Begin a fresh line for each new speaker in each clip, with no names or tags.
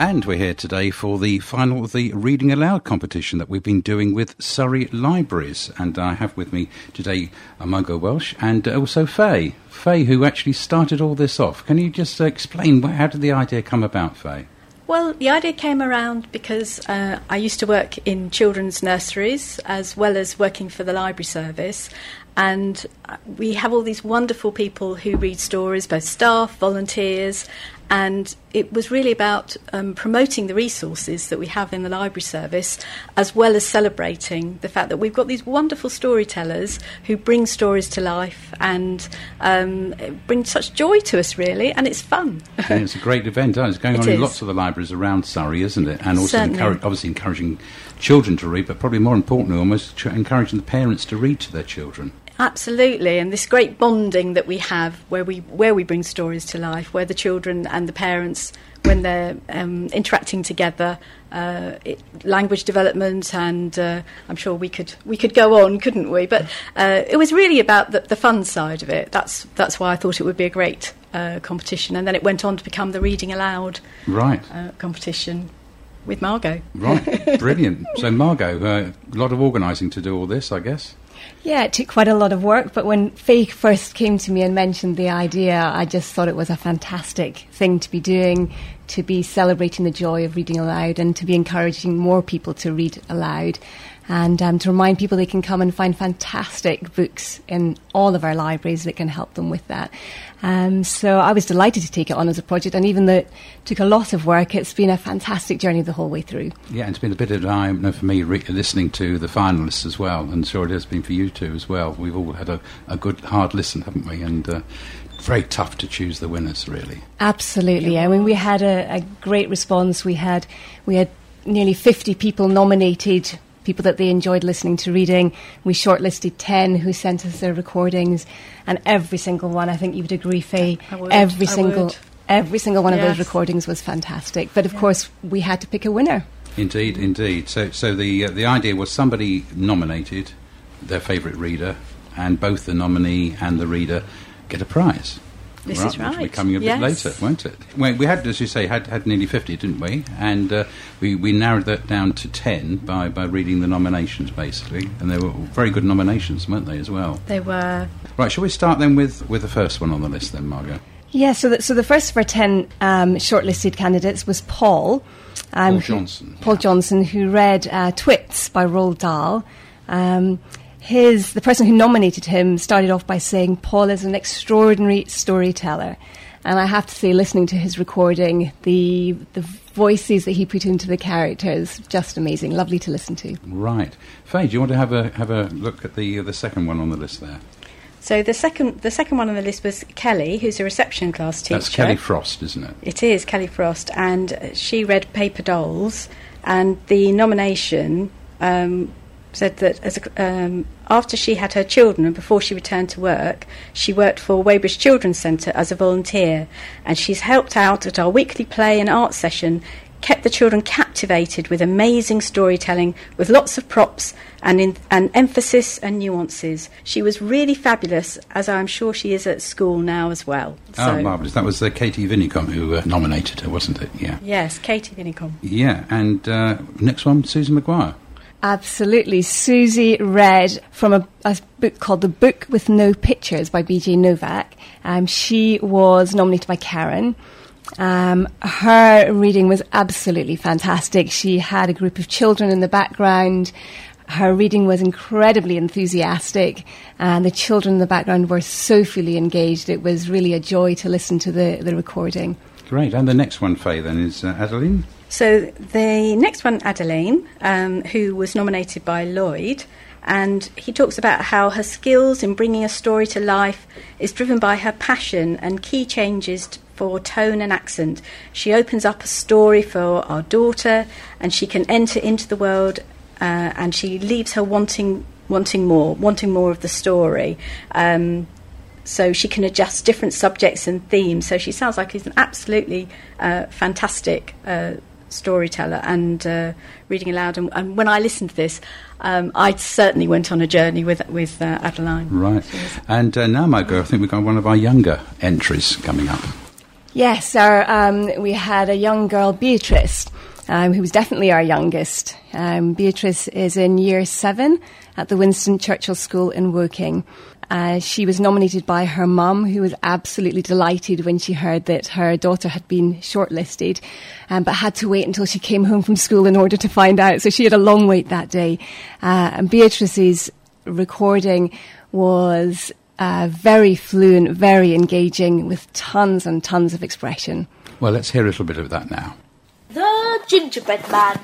And we're here today for the final of the Reading Aloud competition that we've been doing with Surrey Libraries. And I have with me today Margot Welsh and also Faye. Faye, who actually started all this off. Can you just explain, how did the idea come about, Faye?
Well, the idea came around because I used to work in children's nurseries as well as working for the library service. And we have all these wonderful people who read stories, both staff, volunteers, and it was really about promoting the resources that we have in the library service, as well as celebrating the fact that we've got these wonderful storytellers who bring stories to life and bring such joy to us, really, and it's fun.
Yeah, it's a great event. It's going on in lots of the libraries around Surrey, isn't it? And also obviously encouraging children to read, but probably more importantly, almost encouraging the parents to read to their children.
Absolutely, and this great bonding that we have where we bring stories to life, where the children and the parents, when they're interacting together, language development, and I'm sure we could go on, couldn't we? But it was really about the fun side of it. That's why I thought it would be a great competition, and then it went on to become the Reading Aloud competition with Margot.
Right, brilliant. So Margot, a lot of organising to do all this, I guess.
Yeah, it took quite a lot of work, but when Faye first came to me and mentioned the idea, I just thought it was a fantastic thing to be doing, to be celebrating the joy of reading aloud and to be encouraging more people to read aloud, and to remind people they can come and find fantastic books in all of our libraries that can help them with that. So I was delighted to take it on as a project, and even though it took a lot of work, it's been a fantastic journey the whole way through. Yeah,
and it's been a bit of time for me listening to the finalists as well, and sure it has been for you too as well. We've all had a good hard listen, haven't we? And very tough to choose the winners, really.
Absolutely. I mean, we had a great response. We had nearly 50 people nominated, people that they enjoyed listening to reading. We shortlisted 10 who sent us their recordings, and every single one, I think you would agree, Faye, every single one of those recordings was fantastic. But of course, we had to pick a winner.
Indeed. So the idea was somebody nominated their favourite reader, and both the nominee and the reader get a prize.
This is right.
Which will be coming a bit later, won't it? We had, as you say, had nearly 50, didn't we? And we narrowed that down to 10 by reading the nominations, basically. And they were very good nominations, weren't they, as well?
They were.
Right, shall we start then with the first one on the list then, Margot?
Yeah, so the first of our 10 shortlisted candidates was Paul.
Paul Johnson.
Paul Johnson, who read Twits by Roald Dahl. The person who nominated him started off by saying Paul is an extraordinary storyteller. And I have to say, listening to his recording, the voices that he put into the characters, just amazing. Lovely to listen to.
Right. Faye, do you want to have a look at the second one on the list there?
So the second one on the list was Kelly, who's a reception class teacher.
That's Kelly Frost, isn't it?
It is, Kelly Frost. And she read Paper Dolls, and the nomination said that after she had her children and before she returned to work, she worked for Weybridge Children's Centre as a volunteer, and she's helped out at our weekly play and art session, kept the children captivated with amazing storytelling with lots of props and emphasis and nuances. She was really fabulous, as I'm sure she is at school now as well.
Oh, marvellous. That was Katie Vinicom who nominated her, wasn't it? Yeah.
Yes, Katie Vinicom.
Yeah, and next one, Susan Maguire.
Absolutely. Susie read from a book called The Book with No Pictures by B.J. Novak. She was nominated by Karen. Her reading was absolutely fantastic. She had a group of children in the background. Her reading was incredibly enthusiastic, and the children in the background were so fully engaged. It was really a joy to listen to the recording.
Great. And the next one, Faye, then, is Adeline?
So the next one, Adeline, who was nominated by Lloyd, and he talks about how her skills in bringing a story to life is driven by her passion and key changes for tone and accent. She opens up a story for our daughter, and she can enter into the world, and she leaves her wanting more of the story. So she can adjust different subjects and themes. So she sounds like she's an absolutely fantastic storyteller and reading aloud. And when I listened to this, I certainly went on a journey with Adeline.
Right. And now, Margot, I think we've got one of our younger entries coming up.
Yes, we had a young girl, Beatrice, who was definitely our youngest. Beatrice is in Year 7 at the Winston Churchill School in Woking. She was nominated by her mum, who was absolutely delighted when she heard that her daughter had been shortlisted, but had to wait until she came home from school in order to find out. So she had a long wait that day. And Beatrice's recording was very fluent, very engaging, with tons and tons of expression.
Well, let's hear a little bit of that now.
The Gingerbread Man.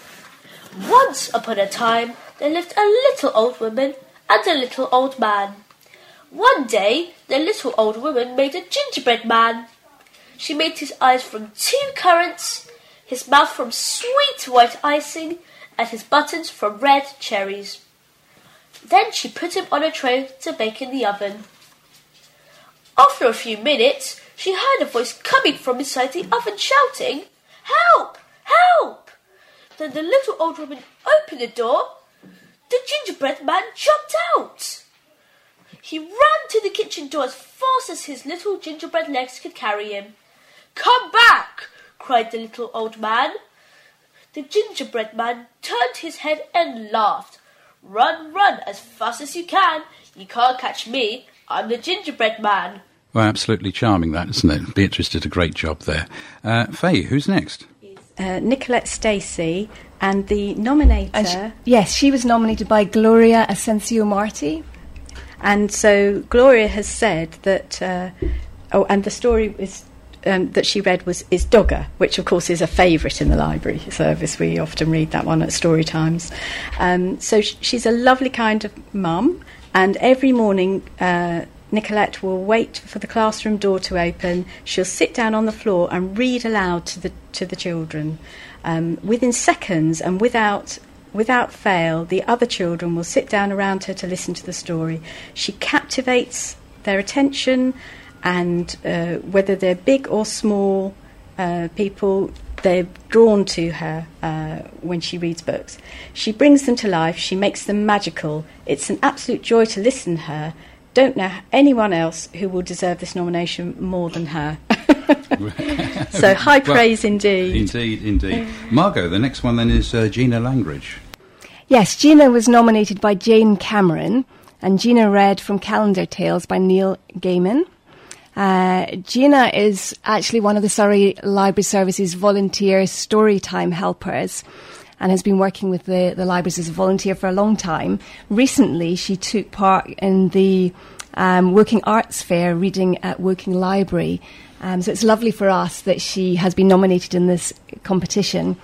Once upon a time, there lived a little old woman and a little old man. One day, the little old woman made a gingerbread man. She made his eyes from 2 currants, his mouth from sweet white icing, and his buttons from red cherries. Then she put him on a tray to bake in the oven. After a few minutes, she heard a voice coming from inside the oven shouting, "Help! Help!" Then the little old woman opened the door. The gingerbread man jumped out. He ran to the kitchen door as fast as his little gingerbread legs could carry him. "Come back!" cried the little old man. The gingerbread man turned his head and laughed. "Run, run as fast as you can. You can't catch me. I'm the gingerbread man."
Well, absolutely charming that, isn't it? Beatrice did a great job there. Faye, who's next?
Nicolette Stacey, and the nominator...
Yes, she was nominated by Gloria Asensio Marti.
And so Gloria has said that... and the story is... that she read is Dogger, which of course is a favourite in the library service. We often read that one at story times. So she's a lovely kind of mum, and every morning Nicolette will wait for the classroom door to open. She'll sit down on the floor and read aloud to the children. Within seconds and without fail, the other children will sit down around her to listen to the story. She captivates their attention, and whether they're big or small people, they're drawn to her when she reads books. She brings them to life. She makes them magical. It's an absolute joy to listen to her. Don't know anyone else who will deserve this nomination more than her. So high praise indeed.
Indeed. Margot, the next one then is Gina Langridge.
Yes, Gina was nominated by Jane Cameron, and Gina read from Calendar Tales by Neil Gaiman. Gina is actually one of the Surrey Library Service's volunteer storytime helpers, and has been working with the libraries as a volunteer for a long time. Recently, she took part in the Woking Arts Fair reading at Woking Library. So it's lovely for us that she has been nominated in this competition.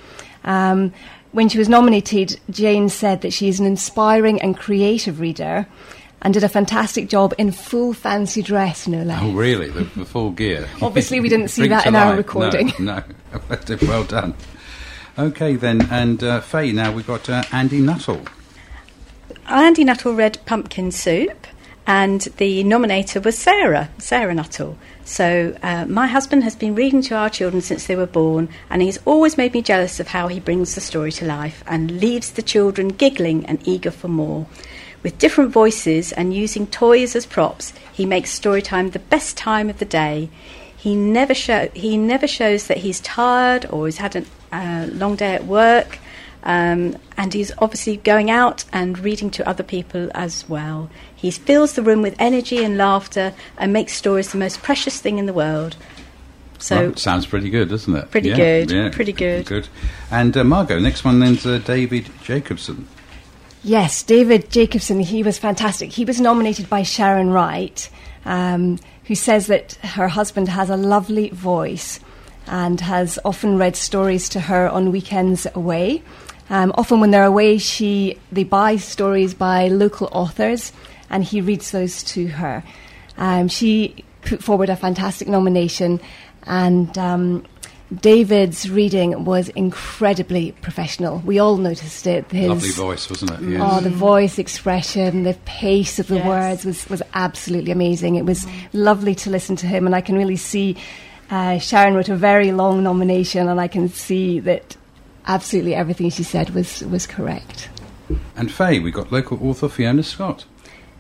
When she was nominated, Jane said that she is an inspiring and creative reader, and did a fantastic job in full fancy dress, no less.
Oh, really? The full gear?
Obviously, we didn't see that in our recording.
No. Well done. OK, then, and Faye, now we've got Andy Nuttall.
Andy Nuttall read Pumpkin Soup, and the nominator was Sarah Nuttall. So my husband has been reading to our children since they were born, and he's always made me jealous of how he brings the story to life and leaves the children giggling and eager for more. With different voices and using toys as props, he makes story time the best time of the day. He never shows that he's tired or he's had a long day at work, and he's obviously going out and reading to other people as well. He fills the room with energy and laughter and makes stories the most precious thing in the world. So
well, sounds pretty good, doesn't it?
Pretty good.
And Margot, next one then's David Jacobson.
Yes, David Jacobson, he was fantastic. He was nominated by Sharon Wright, who says that her husband has a lovely voice and has often read stories to her on weekends away. Often when they're away, they buy stories by local authors, and he reads those to her. She put forward a fantastic nomination, and David's reading was incredibly professional. We all noticed it. His
lovely voice, wasn't it? Yes.
Oh, the voice expression, the pace of the words was absolutely amazing. It was lovely to listen to him, and I can really see Sharon wrote a very long nomination, and I can see that absolutely everything she said was correct.
And Faye, we got local author Fiona Scott.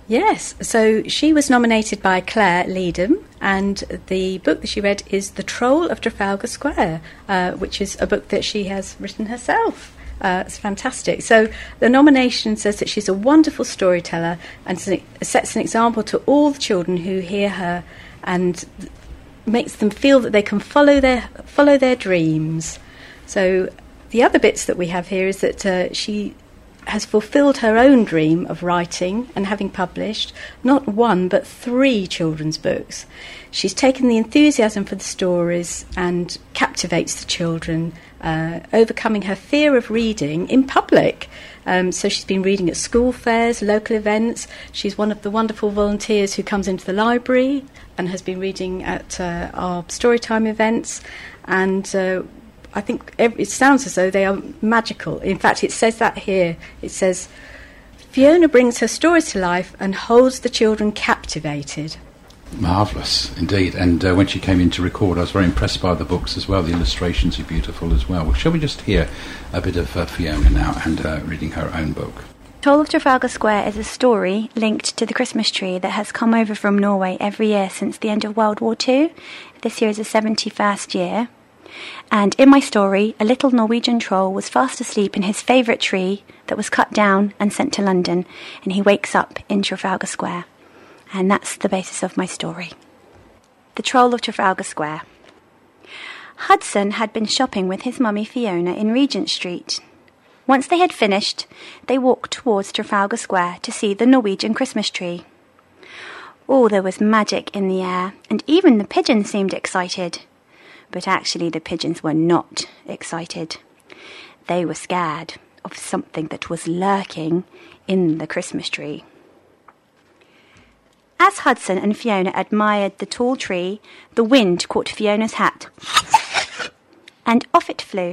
Yes, so she was nominated by Claire Leedham, and the book that she read is The Troll of Trafalgar Square, which is a book that she has written herself. It's fantastic. So the nomination says that she's a wonderful storyteller and sets an example to all the children who hear her, and makes them feel that they can follow their dreams. So the other bits that we have here is that she has fulfilled her own dream of writing and having published not one but 3 children's books. She's taken the enthusiasm for the stories and captivates the children, overcoming her fear of reading in public. So she's been reading at school fairs, local events. She's one of the wonderful volunteers who comes into the library and has been reading at our Storytime events. And I think it sounds as though they are magical. In fact, it says that here. It says, Fiona brings her stories to life and holds the children captivated.
Marvellous, indeed. And when she came in to record, I was very impressed by the books as well. The illustrations are beautiful as well. Shall we just hear a bit of Fiona now and reading her own book?
Troll of Trafalgar Square is a story linked to the Christmas tree that has come over from Norway every year since the end of World War II. This year is the 71st year. And in my story, a little Norwegian troll was fast asleep in his favourite tree that was cut down and sent to London, and he wakes up in Trafalgar Square. And that's the basis of my story. The Troll of Trafalgar Square. Hudson had been shopping with his mummy Fiona in Regent Street. Once they had finished, they walked towards Trafalgar Square to see the Norwegian Christmas tree. Oh, there was magic in the air, and even the pigeons seemed excited. But actually the pigeons were not excited. They were scared of something that was lurking in the Christmas tree. As Hudson and Fiona admired the tall tree, the wind caught Fiona's hat, and off it flew.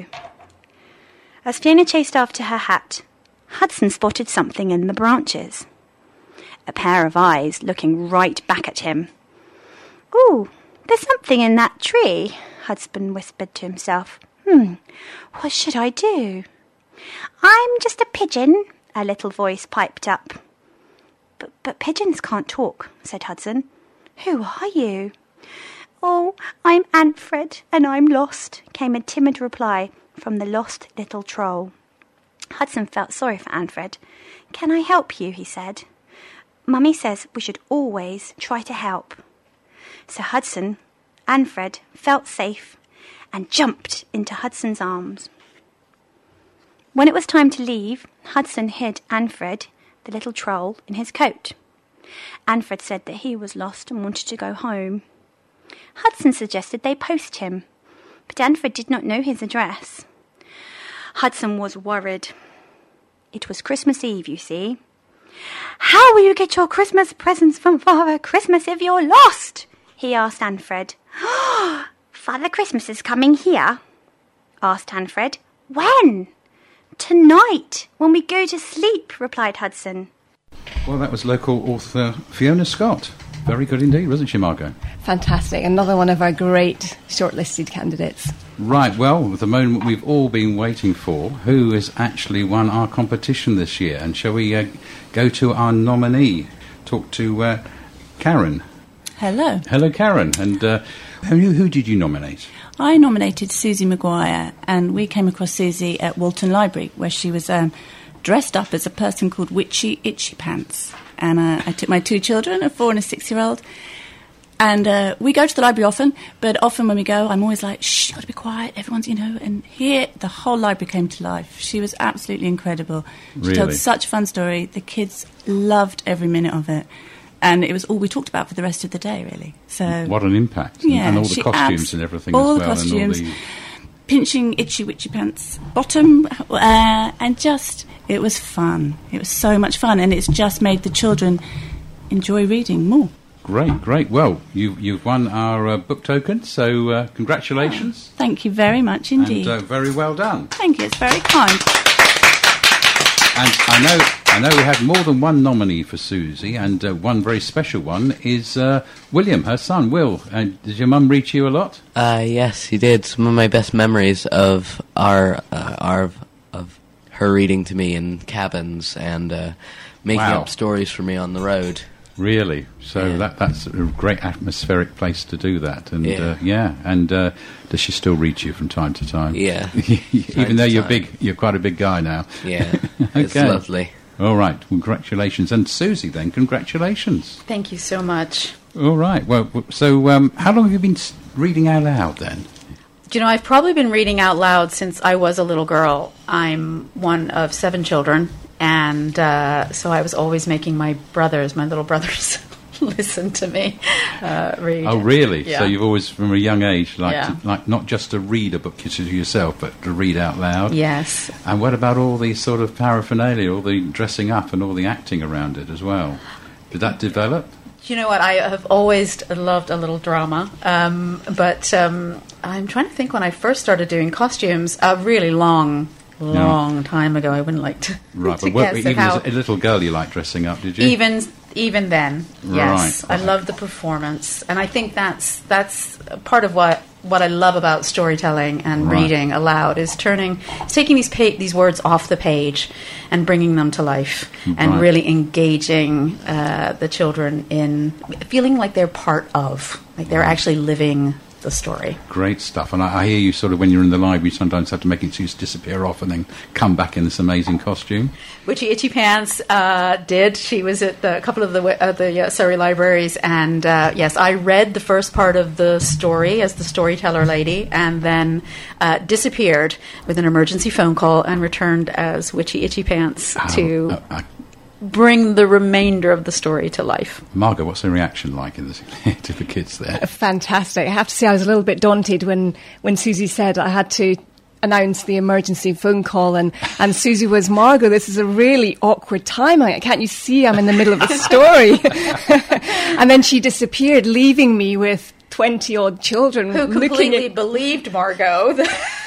As Fiona chased after her hat, Hudson spotted something in the branches. A pair of eyes looking right back at him. "Ooh, there's something in that tree," Hudson whispered to himself. What should I do? "I'm just a pigeon," a little voice piped up. But pigeons can't talk," said Hudson. "Who are you?" "Oh, I'm Antfred, and I'm lost," came a timid reply from the lost little troll. Hudson felt sorry for Antfred. "Can I help you?" he said. "Mummy says we should always try to help." So Antfred felt safe and jumped into Hudson's arms. When it was time to leave, Hudson hid Antfred, the little troll, in his coat. Antfred said that he was lost and wanted to go home. Hudson suggested they post him, but Antfred did not know his address. Hudson was worried. It was Christmas Eve, you see. "How will you get your Christmas presents from Father Christmas if you're lost?" he asked Antfred. "Father Christmas is coming here?" asked Antfred. "When?" "Tonight, when we go to sleep," replied Hudson.
Well, that was local author Fiona Scott. Very good indeed, wasn't she, Margot?
Fantastic. Another one of our great shortlisted candidates.
Right, well, the moment we've all been waiting for, who has actually won our competition this year? And shall we go to our nominee, talk to Karen?
Hello.
Hello, Karen. And who did you nominate?
I nominated Susie Maguire, and we came across Susie at Walton Library, where she was dressed up as a person called Witchy Itchy Pants. And I took my 2 children, a 4 and a 6-year-old, and we go to the library often, but often when we go, I'm always like, shh, you've got to be quiet, everyone's, and here the whole library came to life. She was absolutely incredible. She told such a fun story. The kids loved every minute of it. And it was all we talked about for the rest of the day, really. So
what an impact.
Yeah,
and all the costumes and everything
all
as
the
well.
Costumes,
and all the
pinching Itchy Witchy Pants bottom, and just, it was fun. It was so much fun, and it's just made the children enjoy reading more.
Great. Well, you've won our book token, so congratulations.
Thank you very much indeed.
And very well done.
Thank you, it's very kind.
And I know we had more than one nominee for Susie, and one very special one is William, her son. Will, did your mum read you a lot?
Yes, he did. Some of my best memories of of her reading to me in cabins and making
Wow.
up stories for me on the road.
Really? So
Yeah.
that's a great atmospheric place to do that. And
Yeah.
And does she still read you from time to time?
Yeah.
Even though
to
you're
time.
big, you're quite a big guy now.
Yeah, it's
Okay.
lovely.
All right, congratulations. And Susie, then, congratulations.
Thank you so much.
All right, well, so how long have you been reading out loud then?
Do you know, I've probably been reading out loud since I was a little girl. I'm one of 7 children, and so I was always making my little brothers, listen to me read.
Oh, really?
Yeah.
So you've always, from a young age,
Yeah.
like not just to read a book to yourself, but to read out loud?
Yes.
And what about all the sort of paraphernalia, all the dressing up and all the acting around it as well? Did that develop?
You know what? I have always loved a little drama, but I'm trying to think when I first started doing costumes, a really long time ago. I wouldn't like to,
Right,
to
but
guess
even
how.
as a little girl you liked dressing up, did you?
Even then, yes,
Right.
I love the performance, and I think that's part of what I love about storytelling and
Right.
reading aloud is taking these words off the page and bringing them to life, and
Right.
really engaging the children in feeling like they're part of, like they're actually living the story.
Great stuff. And I hear you sort of, when you're in the library, sometimes have to make it disappear off and then come back in this amazing costume.
Witchy Itchy Pants did. She was at a couple of the Surrey libraries, and yes, I read the first part of the story as the storyteller lady, and then disappeared with an emergency phone call and returned as Witchy Itchy Pants to bring the remainder of the story to life.
Margot, what's the reaction like in to the kids there?
Fantastic. I have to say I was a little bit daunted when Susie said I had to announce the emergency phone call, and Susie was, Margot, this is a really awkward time. Can't you see I'm in the middle of a story? And then she disappeared, leaving me with 20-odd children
Who
looking
completely
at...
believed Margot.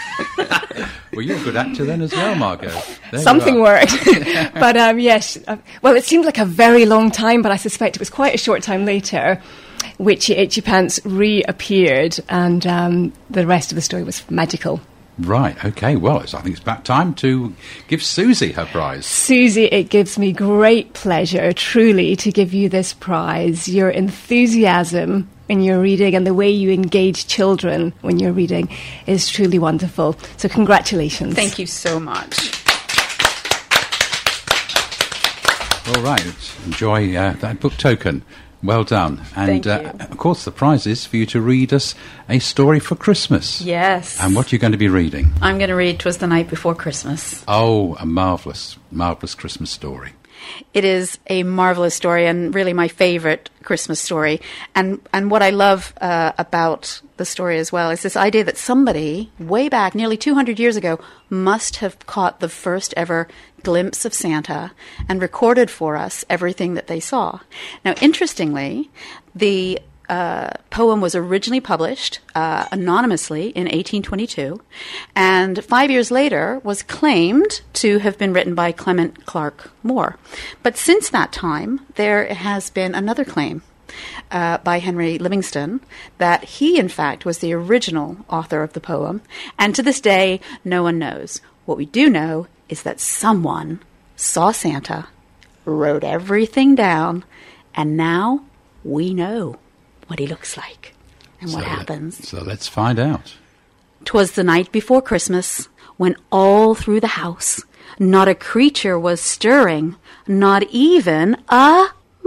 Well, you're a good actor then as well, Margot. There
Something
you are.
worked. But yes, well, it seemed like a very long time, but I suspect it was quite a short time later. Witchy Itchy Pants reappeared, and the rest of the story was magical.
Right, okay. Well, I think it's about time to give Susie her prize.
Susie, it gives me great pleasure, truly, to give you this prize. Your enthusiasm in your reading and the way you engage children when you're reading is truly wonderful. So congratulations.
Thank you so much.
All right, let's enjoy that book token. Well done. And,
Thank you.
of course, the prize is for you to read us a story for Christmas.
Yes.
And what you're going to be reading?
I'm going to read 'Twas the Night Before Christmas.
Oh, a marvellous, marvellous Christmas story.
It is a marvelous story and really my favorite Christmas story. And what I love about the story as well is this idea that somebody way back, nearly 200 years ago, must have caught the first ever glimpse of Santa and recorded for us everything that they saw. Now, interestingly, the poem was originally published anonymously in 1822, and 5 years later was claimed to have been written by Clement Clarke Moore. But since that time, there has been another claim by Henry Livingston that he, in fact, was the original author of the poem, and to this day, no one knows. What we do know is that someone saw Santa, wrote everything down, and now we know what he looks like and what happens.
So let's find out.
'Twas the night before Christmas, when all through the house not a creature was stirring, not even a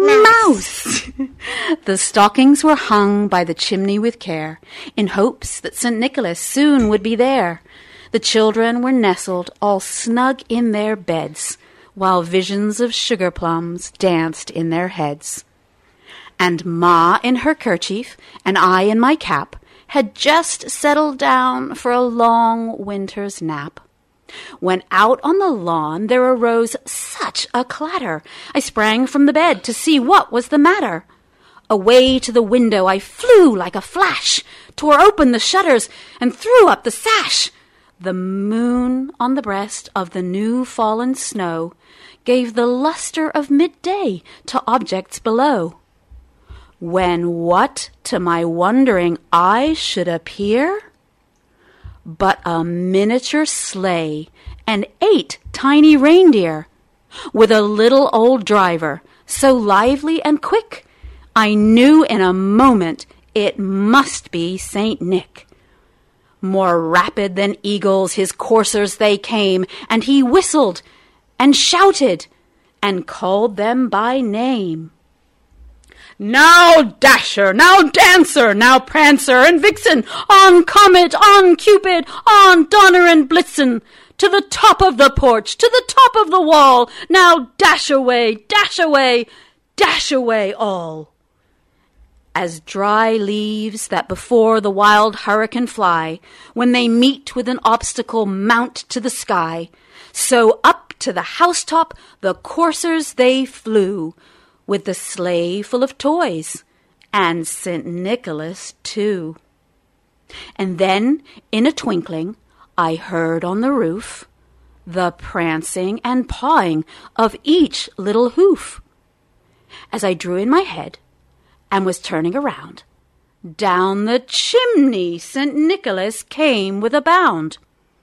mouse. The stockings were hung by the chimney with care, in hopes that St. Nicholas soon would be there. The children were nestled all snug in their beds, while visions of sugar plums danced in their heads. And Ma in her kerchief, and I in my cap, had just settled down for a long winter's nap. When out on the lawn there arose such a clatter, I sprang from the bed to see what was the matter. Away to the window I flew like a flash, tore open the shutters, and threw up the sash. The moon on the breast of the new fallen snow gave the luster of midday to objects below. When what to my wondering eye should appear but a miniature sleigh and 8 tiny reindeer. with a little old driver, so lively and quick, I knew in a moment it must be St. Nick. More rapid than eagles his coursers they came, and he whistled and shouted and called them by name. Now Dasher, now Dancer, now Prancer and Vixen, on Comet, on Cupid, on Donner and Blitzen, to the top of the porch, to the top of the wall, now dash away, dash away, dash away all. As dry leaves that before the wild hurricane fly, when they meet with an obstacle mount to the sky, so up to the housetop the coursers they flew, with the sleigh full of toys, and St. Nicholas too. And then, in a twinkling, I heard on the roof the prancing and pawing of each little hoof. As I drew in my head and was turning around, down the chimney St. Nicholas came with a bound.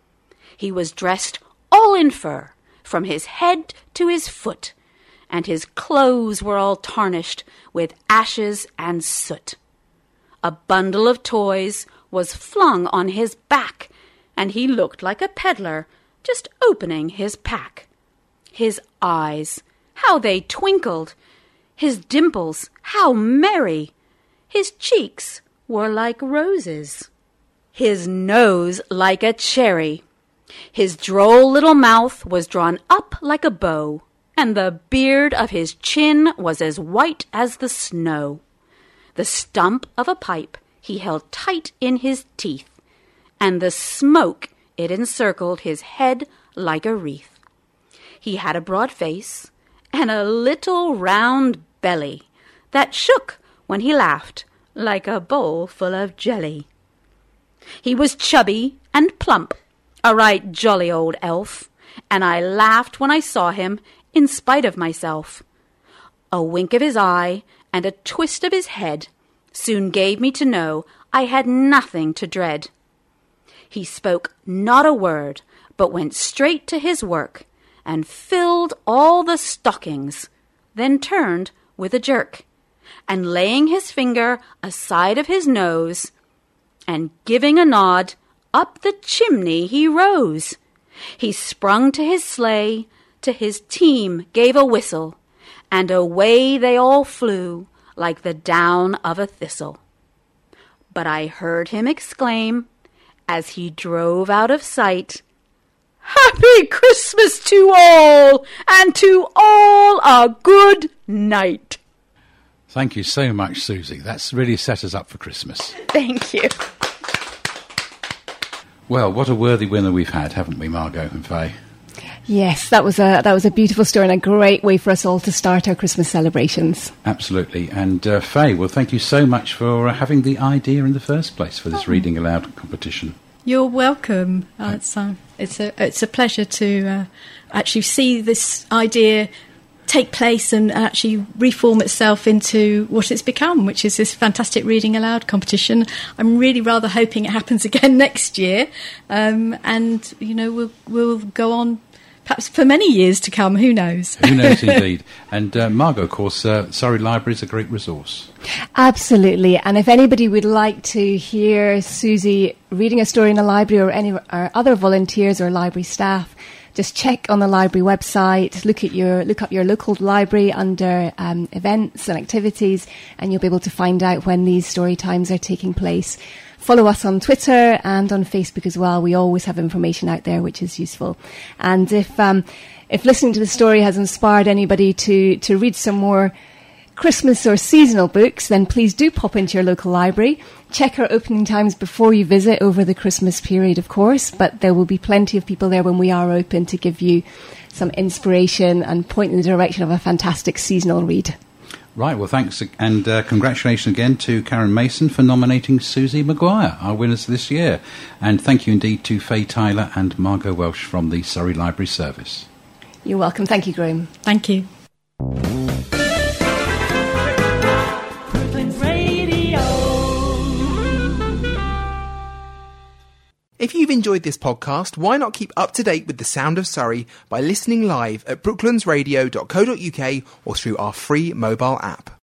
He was dressed all in fur, from his head to his foot, and his clothes were all tarnished with ashes and soot. A bundle of toys was flung on his back, and he looked like a peddler just opening his pack. His eyes, how they twinkled! His dimples, how merry! His cheeks were like roses, his nose like a cherry. His droll little mouth was drawn up like a bow, and the beard of his chin was as white as the snow. The stump of a pipe he held tight in his teeth, and the smoke it encircled his head like a wreath. He had a broad face and a little round belly that shook when he laughed like a bowl full of jelly. He was chubby and plump, a right jolly old elf, and I laughed when I saw him in spite of myself. A wink of his eye and a twist of his head soon gave me to know I had nothing to dread. He spoke not a word, but went straight to his work, and filled all the stockings, then turned with a jerk, and laying his finger aside of his nose, and giving a nod, up the chimney he rose. He sprung to his sleigh, to his team gave a whistle, and away they all flew like the down of a thistle. But I heard him exclaim, as he drove out of sight, "Happy Christmas to all, and to all a good night."
Thank you so much, Susie. That's really set us up for Christmas.
Thank you.
Well, what a worthy winner we've had, haven't we, Margot and Faye?
Yes, that was a beautiful story and a great way for us all to start our Christmas celebrations.
Absolutely. And Faye, well, thank you so much for having the idea in the first place for this Reading Aloud competition.
You're welcome. It's a pleasure to actually see this idea take place and actually reform itself into what it's become, which is this fantastic Reading Aloud competition. I'm really rather hoping it happens again next year, and you know we'll go on perhaps for many years to come. Who knows?
Who knows, indeed. And Margot, of course, Surrey Library is a great resource.
Absolutely. And if anybody would like to hear Susie reading a story in a library, or any other volunteers or library staff, just check on the library website, look up your local library under events and activities, and you'll be able to find out when these story times are taking place. Follow us on Twitter and on Facebook as well. We always have information out there, which is useful. And if listening to the story has inspired anybody to read some more Christmas or seasonal books, then please do pop into your local library. Check our opening times before you visit over the Christmas period, of course, but there will be plenty of people there when we are open to give you some inspiration and point in the direction of a fantastic seasonal read.
Right, well, thanks, and congratulations again to Karen Mason for nominating Susie Maguire, our winners this year. And thank you indeed to Faye Tyler and Margot Welsh from the Surrey Library Service.
You're welcome. Thank you, Graham.
Thank you.
If you've you've enjoyed this podcast, why not keep up to date with the sound of Surrey by listening live at brooklandsradio.co.uk or through our free mobile app.